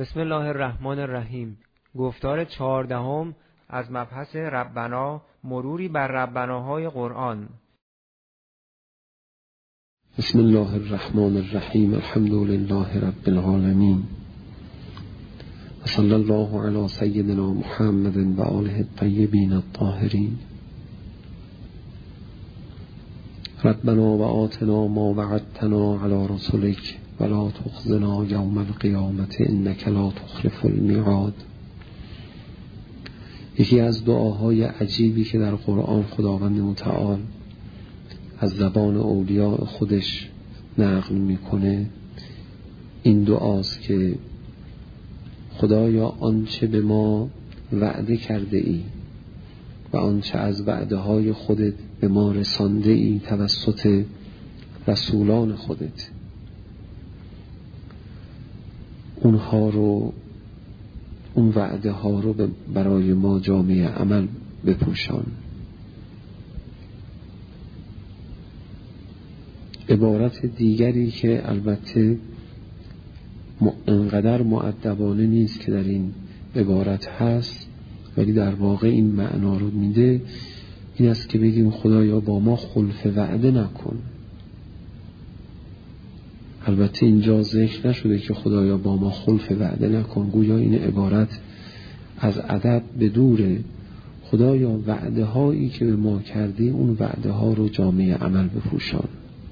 بسم الله الرحمن الرحیم. گفتار 14 از مبحث ربنا، مروری بر ربناهای قرآن. بسم الله الرحمن الرحیم. الحمد لله رب العالمین و صلی الله علی سیدنا محمد و آله الطیبین الطاهرین. ربنا و آتنا ما وعدتنا علی رسولک ولا تخزنا یوم القیامت انک لا تخلف المیعاد. یکی از دعاهای عجیبی که در قرآن خداوند متعال از زبان اولیاء خودش نقل میکنه این دعاست که خدایا آنچه به ما وعده کرده ای و آنچه از وعده های خودت به ما رسانده ای توسط رسولان خودت، اون وعده ها رو برای ما جامعه عمل بپوشان. عبارت دیگری که البته انقدر مؤدبانه نیست که در این عبارت هست ولی در واقع این معنا رو میده، این است که بگیم خدایا با ما خلف وعده نکن. البته اینجا ذکر نشده که خدایا با ما خلف وعده نکن، گویا این عبارت از ادب به دوره. خدایا وعده هایی که به ما کردی اون وعده ها رو جامعه عمل بپوشان.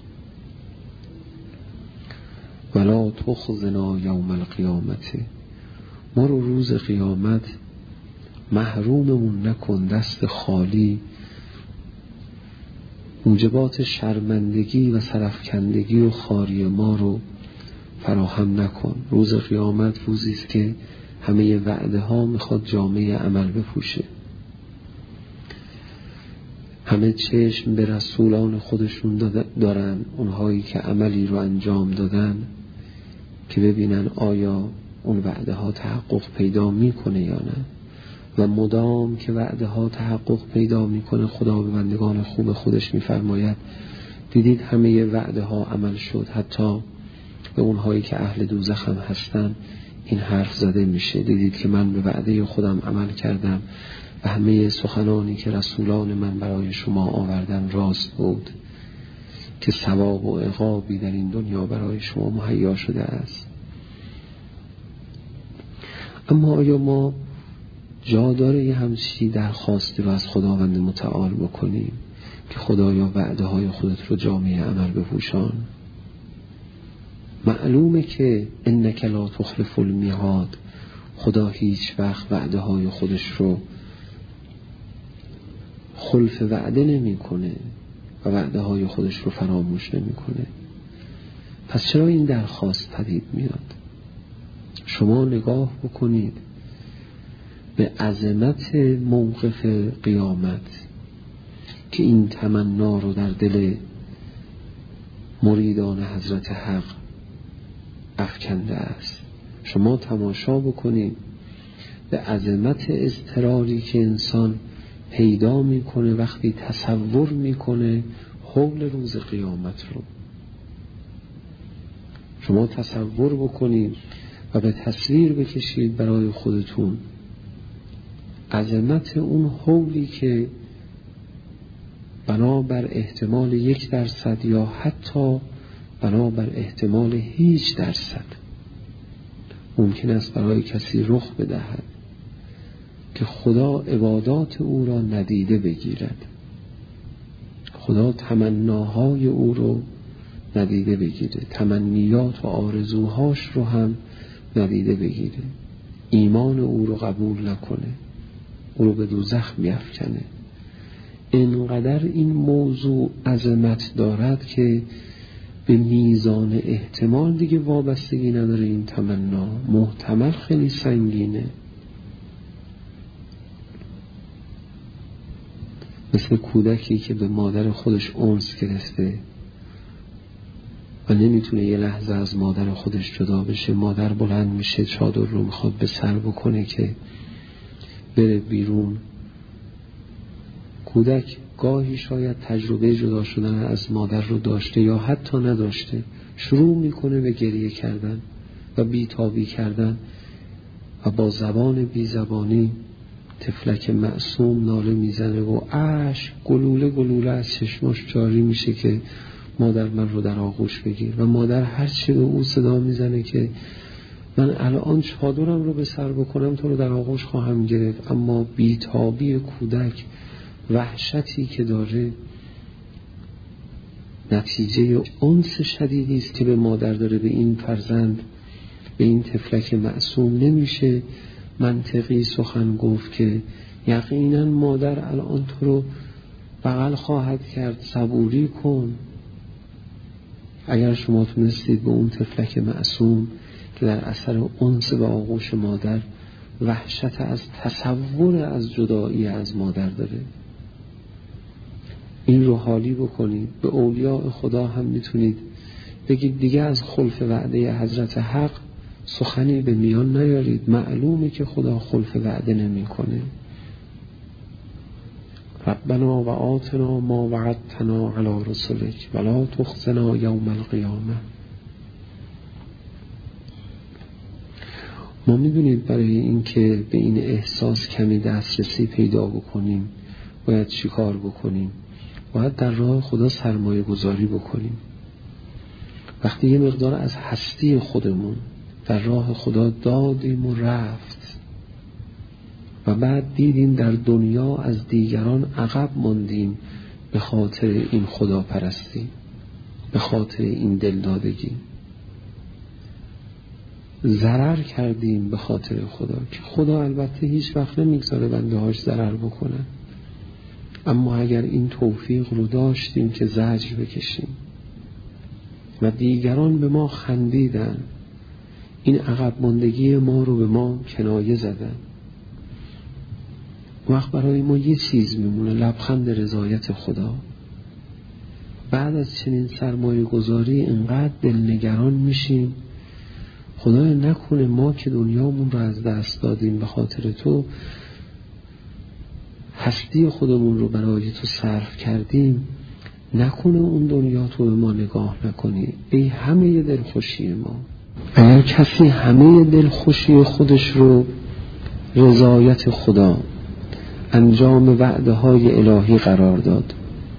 ولا تخزنا یوم القیامت، ما رو روز قیامت محروممون نکن، دست خالی، موجبات شرمندگی و سرفکندگی و خواری ما رو فراهم نکن. روز قیامت روزی است که همه وعده ها میخواد جامعه عمل بپوشه. همه چشم به رسولان خودشون دارن، اونهایی که عملی رو انجام دادن، که ببینن آیا اون وعده ها تحقق پیدا میکنه یا نه. و مدام که وعده ها تحقق پیدا میکنه خدا به بندگان خوب خودش میفرماید دیدید همه وعده ها عمل شد. حتی به اونهایی که اهل دوزخ هم هستن این حرف زده میشه، دیدید که من به وعده خودم عمل کردم و همه سخنانی که رسولان من برای شما آوردن راست بود که ثواب و عقابی در این دنیا برای شما مهیا شده است. اما آیا ما جا داره یه همچی درخواستی رو از خداوند متعال بکنیم که خدایا وعده های خودت رو جامعه عمل بپوشان؟ معلومه که انک لا تخلف المیعاد، خدا هیچ وقت وعده های خودش رو خلف وعده نمی کنه و وعده های خودش رو فراموش نمی کنه. پس چرا این درخواست پدید میاد؟ شما نگاه بکنید به عظمت موقف قیامت که این تمنا رو در دل مریدان حضرت حق افکنده است. شما تماشا بکنید به عظمت اضطراری که انسان پیدا میکنه وقتی تصور میکنه حول روز قیامت رو. شما تصور بکنید و به تصویر بکشید برای خودتون عظمت اون حولی که بنابر احتمال 1% یا حتی بنابر احتمال 0.1% ممکن است برای کسی رخ بدهد که خدا عبادات او را ندیده بگیرد، خدا تمناهای او رو ندیده بگیره، تمنیات و آرزوهاش رو هم ندیده بگیره، ایمان او رو قبول نکنه، او رو به دوزخ بیفکنه. اینقدر این موضوع عظمت دارد که به میزان احتمال دیگه وابستگی نداره. این تمنا محتمل خیلی سنگینه، مثل کودکی که به مادر خودش انس گرفته و نمیتونه یه لحظه از مادر خودش جدا بشه. مادر بلند میشه چادر رو میخواد به سر بکنه که بره بیرون. کودک گاهی شاید تجربه جدا شدن از مادر رو داشته یا حتی نداشته، شروع میکنه به گریه کردن و بیتابی کردن و با زبان بی زبانی طفلک معصوم ناله میزنه و اشک گلوله گلوله از چشماش جاری میشه که مادر من رو در آغوش بگیر. و مادر هرچی به او صدا میزنه که من الان چادرم رو به سر بکنم تو رو در آغوش خواهم گرفت، اما بیتابی کودک، وحشتی که داره، نتیجه انس شدیدی است که به مادر داره به این فرزند، به این طفلک معصوم. نمیشه منطقی سخن گفت که یقینا مادر الان تو رو بغل خواهد کرد، صبوری کن. اگر شما تونستید به اون طفلک معصوم که در اثر انس به آغوش مادر وحشت از تصور از جدایی از مادر داره، این رو حالی بکنید. به اولیاء خدا هم میتونید بگید دیگه از خلف وعده حضرت حق سخنی به میان نیارید، معلومه که خدا خلف وعده نمی کنه. ربنا و آتنا ما وعدتنا علی رسولک ولا تخزنا یوم القیامه. ما میدونید برای اینکه به این احساس کمی دسترسی پیدا بکنیم باید چی کار بکنیم؟ باید در راه خدا سرمایه گذاری بکنیم. وقتی یه مقدار از هستی خودمون در راه خدا دادیم و رفت و بعد دیدیم در دنیا از دیگران عقب ماندیم به خاطر این خدا پرستی، به خاطر این دلدادگی، ضرر کردیم به خاطر خدا که خدا البته هیچ وقت نمیگذاره بنده هاش ضرر بکنن، اما اگر این توفیق رو داشتیم که زجر بکشیم و دیگران به ما خندیدن، این عقب ماندگی ما رو به ما کنایه زدن، وقت برای ما یه چیز میمونه، لبخند رضایت خدا. بعد از چنین سرمایه گذاری اینقدر دلنگران میشیم خدای نکنه ما که دنیامون رو از دست دادیم به خاطر تو، هستی خودمون رو برای تو صرف کردیم، نکنه اون دنیا تو به ما نگاه نکنی. ای همه دلخوشی ما، اگر کسی همه دلخوشی خودش رو رضایت خدا، انجام وعده های الهی قرار داد،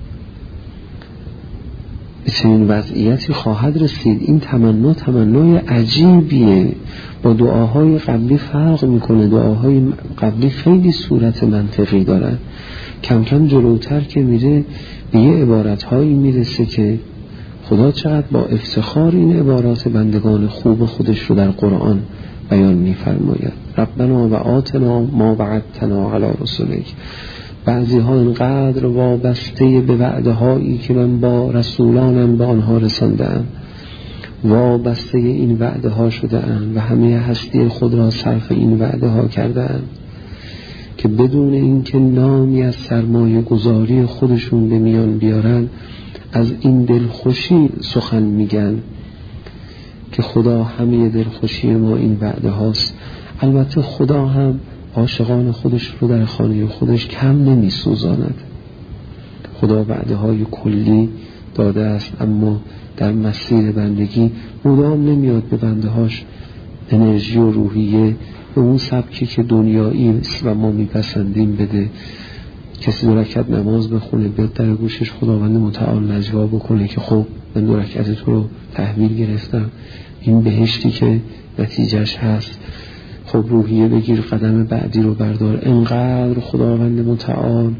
به چنین وضعیتی خواهد رسید. این تمنای عجیبیه، با دعاهای قبلی فرق میکنه. دعاهای قبلی خیلی صورت منطقی دارن، کم کم جلوتر که میره به یه عبارتهایی میرسه که خدا چقدر با افتخار این عبارات بندگان خوب خودش رو در قرآن بیان میفرماید. ربنا و آتنا ما وعدتنا علی رسولک. بعضی ها اینقدر وابسته به وعده هایی که من با رسولانم به آنها رساندم، وابسته این وعده ها شده اند و همه هستی خود را صرف این وعده ها کرده اند که بدون اینکه نامی از سرمایه گذاری خودشون به میان بیارن از این دلخوشی سخن میگن که خدا همه دلخوشی ما این وعده هاست. البته خدا هم عاشقان خودش رو در خانه خودش کم نمی سوزاند. خدا وعده های کلی داده است، اما در مسیر بندگی مدام نمیاد به بنده هاش انرژی و روحیه به اون سبکی که دنیایی است و ما میپسندیم بده. کسی 2 رکعت نماز بخونه بیاد در گوشش خداوند متعال نجوا بکنه که خب من 2 رکعت تو رو تحویل گرفتم، این بهشتی که نتیجهش هست، خب روحیه بگیر قدم بعدی رو بردار. انقدر خداوند متعال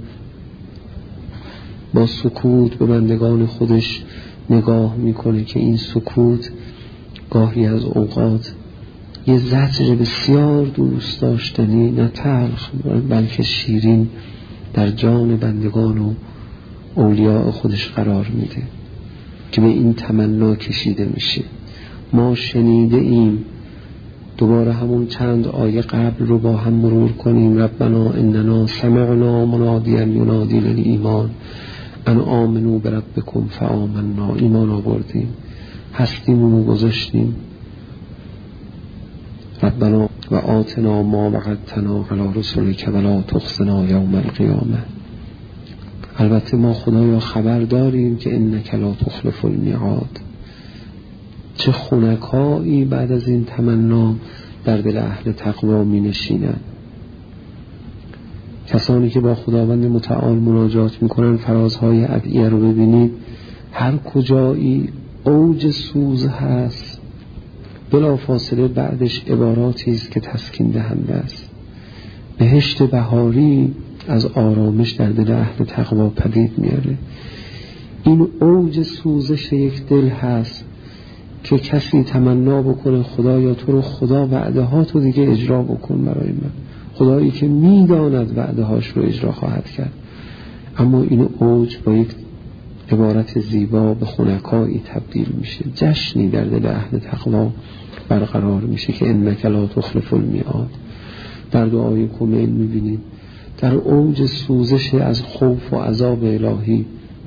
با سکوت به بندگان خودش نگاه میکنه که این سکوت گاهی از اوقات یه زجر بسیار دوست داشتنی، نه تلخ بلکه شیرین، در جان بندگان و اولیاء خودش قرار میده که به این تمنا کشیده میشه. ما شنیده ایم، دوباره همون چند آیه قبل رو با هم مرور کنیم. ربنا اننا سمعنا منادیا ینادی للایمان ان آمنوا بربکم فآمنا. ایمان آوردیم، هستیمون رو گذاشتیم. ربنا و آتنا ما وعدتنا علی رسولک ولا تخزنا یوم القیامه. البته ما خدایا خبر داریم که انک لا تخلف الميعاد. چه خنکایی بعد از این تمنا در دل اهل تقوا می نشینند. کسانی که با خداوند متعال مناجات می کنند، فرازهای ادعیه رو ببینید، هر کجایی اوج سوز هست بلا فاصله بعدش عباراتی است که تسکین دهنده است. بهشت بهاری از آرامش در دل اهل تقوا پدید میاره. این اوج سوزش یک دل هست که کسی تمنا بکنه خدایا تو رو خدا وعده ها تو دیگه اجرا بکن برای من، خدایی که میداند وعده هاش رو اجرا خواهد کرد. اما این اوج با یک عبارت زیبا به خنکایی تبدیل میشه، جشنی در دل اهل تقوا برقرار میشه که انک لا تخلف المیعاد. در دعای کمیل میبینید در اوج سوزش از خوف و عذاب الهی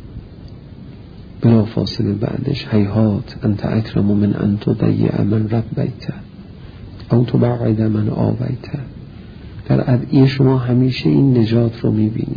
بلا فاصله بعدش هیهات انت اکرم من ان تضیع من ربیت او تبعد من آویت. در ادعیه شما همیشه این نجات رو میبینید.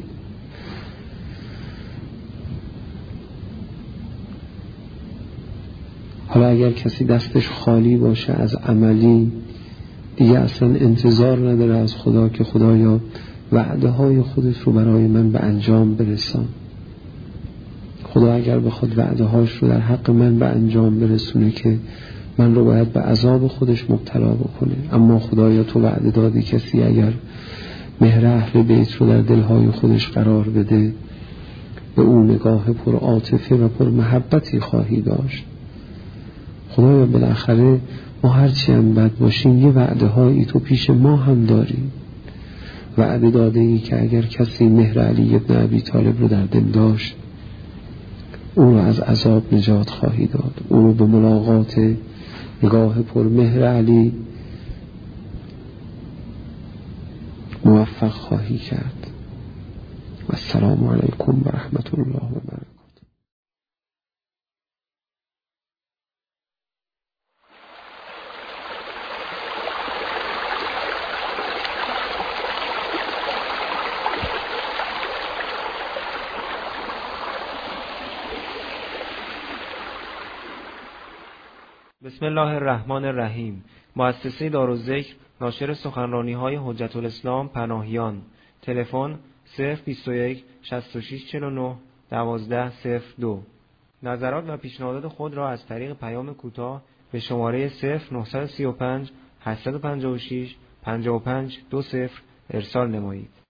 حالا اگر کسی دستش خالی باشه از عملی، دیگه اصلا انتظار نداره از خدا که خدایا وعده های خودت رو برای من به انجام برسان. خدا اگر بخواد وعده هاش رو در حق من به انجام برسونه که من رو باید به عذاب خودش مبتلا بکنه. اما خدایا تو وعده دادی کسی اگر مهر اهل بیت رو در دلهای خودش قرار بده، به اون نگاه پر عاطفه و پر محبتی خواهی داشت. خدایا بالاخره ما هرچی هم بد باشیم یه وعده هایی تو پیش ما هم داریم. وعده داده ای که اگر کسی مهر علی ابن ابی طالب رو در دل داشت، او رو از عذاب نجات خواهی داد، او رو به ملاقات نگاه پر مهر علی موفق خواهی کرد. و السلام علیکم و رحمت الله و برکاته. بسم الله الرحمن الرحیم. مؤسسه دارالذکر ناشر سخنرانی‌های حجت الاسلام پناهیان. تلفن 021 6649 1202. نظرات و پیشنهادات خود را از طریق پیام کوتاه به شماره 0935 856 5520 ارسال نمایید.